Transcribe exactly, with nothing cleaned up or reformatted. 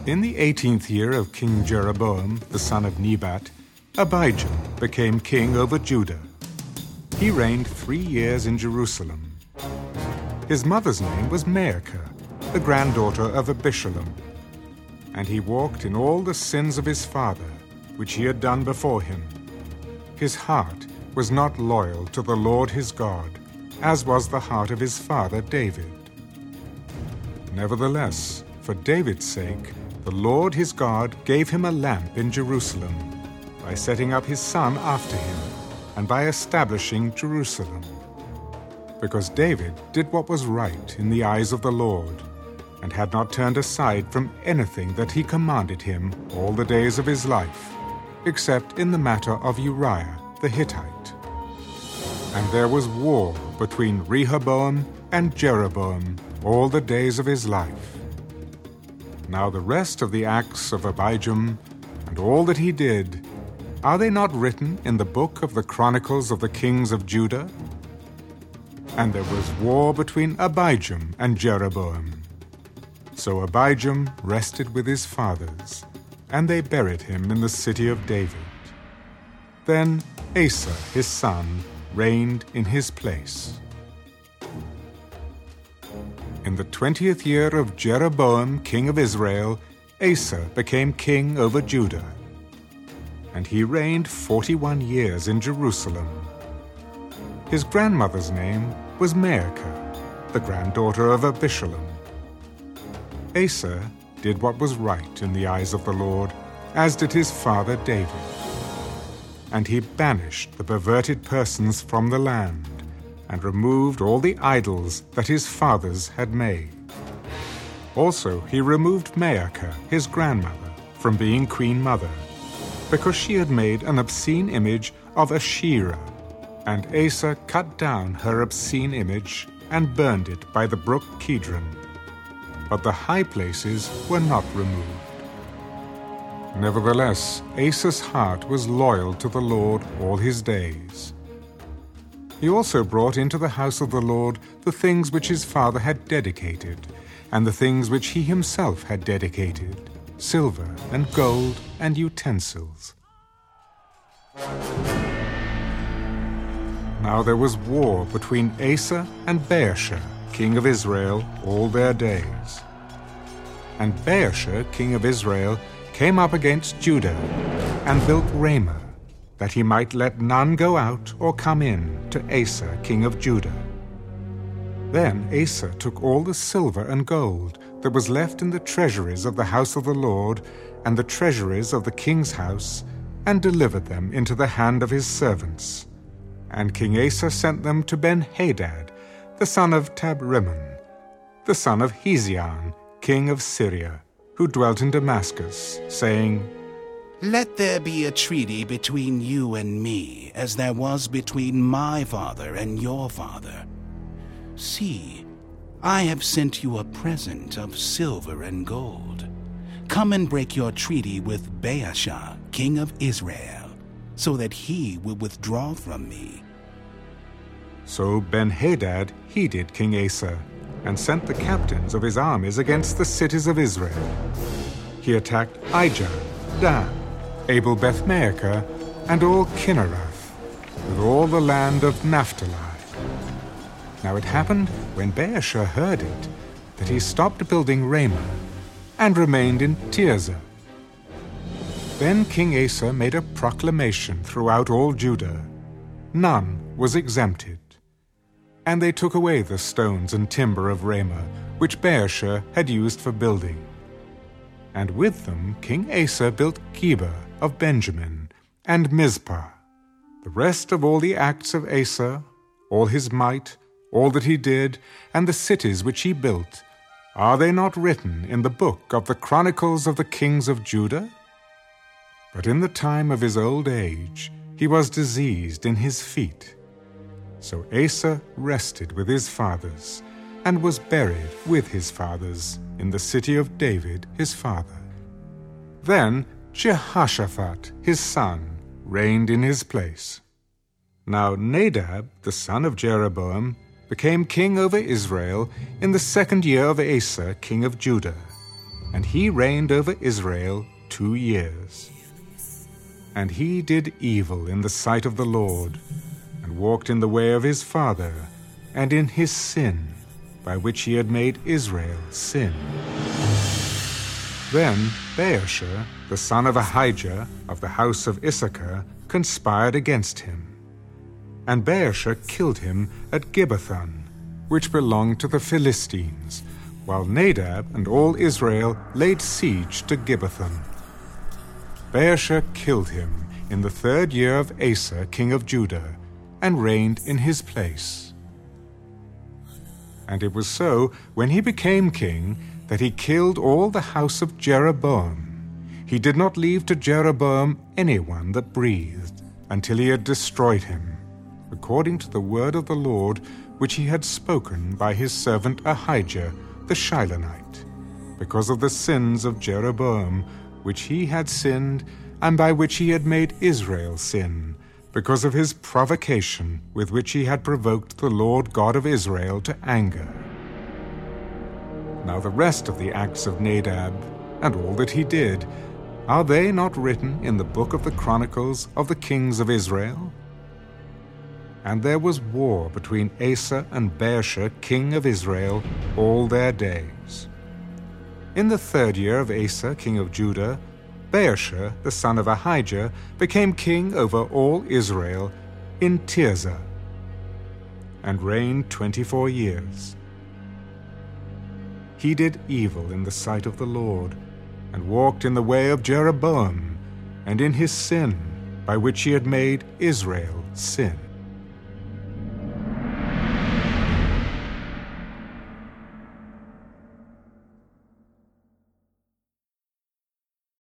In the eighteenth year of King Jeroboam, the son of Nebat, Abijam became king over Judah. He reigned three years in Jerusalem. His mother's name was Maacah, the granddaughter of Abishalom. And he walked in all the sins of his father, which he had done before him. His heart was not loyal to the Lord his God, as was the heart of his father David. Nevertheless, for David's sake, the Lord his God gave him a lamp in Jerusalem, by setting up his son after him, and by establishing Jerusalem. Because David did what was right in the eyes of the Lord, and had not turned aside from anything that he commanded him all the days of his life, except in the matter of Uriah the Hittite. And there was war between Rehoboam and Jeroboam all the days of his life. Now the rest of the acts of Abijam, and all that he did, are they not written in the book of the Chronicles of the Kings of Judah? And there was war between Abijam and Jeroboam. So Abijam rested with his fathers, and they buried him in the city of David. Then Asa his son reigned in his place. In the twentieth year of Jeroboam king of Israel, Asa became king over Judah. And he reigned forty-one years in Jerusalem. His grandmother's name was Maacah, the granddaughter of Abishalom. Asa did what was right in the eyes of the Lord, as did his father David. And he banished the perverted persons from the land, and removed all the idols that his fathers had made. Also he removed Maacah, his grandmother, from being queen mother, because she had made an obscene image of Asherah, and Asa cut down her obscene image and burned it by the brook Kidron. But the high places were not removed. Nevertheless, Asa's heart was loyal to the Lord all his days. He also brought into the house of the Lord the things which his father had dedicated, and the things which he himself had dedicated, silver and gold and utensils. Now there was war between Asa and Baasha, king of Israel, all their days. And Baasha, king of Israel, came up against Judah, and built Ramah, that he might let none go out or come in to Asa, king of Judah. Then Asa took all the silver and gold that was left in the treasuries of the house of the Lord and the treasuries of the king's house, and delivered them into the hand of his servants. And King Asa sent them to Ben-Hadad, the son of Tabrimmon, the son of Hezion, king of Syria, who dwelt in Damascus, saying, Let there be a treaty between you and me, as there was between my father and your father. See, I have sent you a present of silver and gold. Come and break your treaty with Baasha, king of Israel, so that he will withdraw from me. So Ben-Hadad heeded King Asa, and sent the captains of his armies against the cities of Israel. He attacked Aijalon, Dan, Abel-Beth-Maachah, and all Kinnereth, with all the land of Naphtali. Now it happened, when Baasha heard it, that he stopped building Ramah, and remained in Tirzah. Then King Asa made a proclamation throughout all Judah. None was exempted. And they took away the stones and timber of Ramah, which Baasha had used for building. And with them King Asa built Geba of Benjamin, and Mizpah. The rest of all the acts of Asa, all his might, all that he did, and the cities which he built, are they not written in the book of the Chronicles of the Kings of Judah? But in the time of his old age he was diseased in his feet. So Asa rested with his fathers, and was buried with his fathers in the city of David his father. Then Jehoshaphat his son reigned in his place. Now Nadab the son of Jeroboam became king over Israel in the second year of Asa king of Judah. and he reigned over Israel two years. And he did evil in the sight of the Lord, and walked in the way of his father, and in his sin, by which he had made Israel sin. Then Baasha, the son of Ahijah, of the house of Issachar, conspired against him. And Baasha killed him at Gibbethon, which belonged to the Philistines, while Nadab and all Israel laid siege to Gibbethon. Baasha killed him in the third year of Asa king of Judah, and reigned in his place. And it was so, when he became king, that he killed all the house of Jeroboam. He did not leave to Jeroboam anyone that breathed, until he had destroyed him, according to the word of the Lord, which he had spoken by his servant Ahijah the Shilonite, because of the sins of Jeroboam, which he had sinned, and by which he had made Israel sin, because of his provocation with which he had provoked the Lord God of Israel to anger. Now the rest of the acts of Nadab, and all that he did, are they not written in the book of the Chronicles of the kings of Israel? And there was war between Asa and Baasha king of Israel all their days. In the third year of Asa king of Judah, Baasha the son of Ahijah became king over all Israel in Tirzah, and reigned twenty-four years. He did evil in the sight of the Lord, and walked in the way of Jeroboam, and in his sin, by which he had made Israel sin.